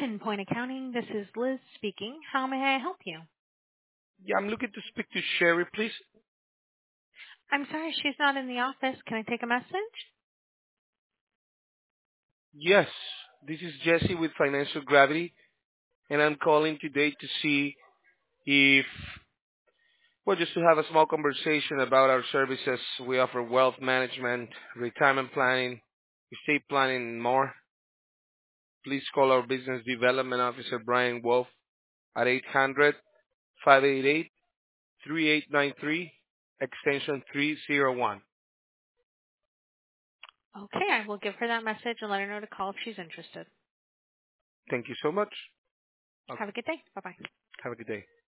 Pinpoint Accounting, this is Liz speaking. How may I help you? Yeah, I'm looking to speak to Sherry, please. I'm sorry, she's not in the office. Can I take a message? Yes, this is Jesse with Financial Gravity, and I'm calling today to see if, well, just to have a small conversation about our services. We offer wealth management, retirement planning, estate planning, and more. Please call our Business Development Officer, Brian Wolf, at 800-588-3893, extension 301. Okay, I will give her that message and let her know to call if she's interested. Thank you so much. Have a good day. Bye-bye. Have a good day.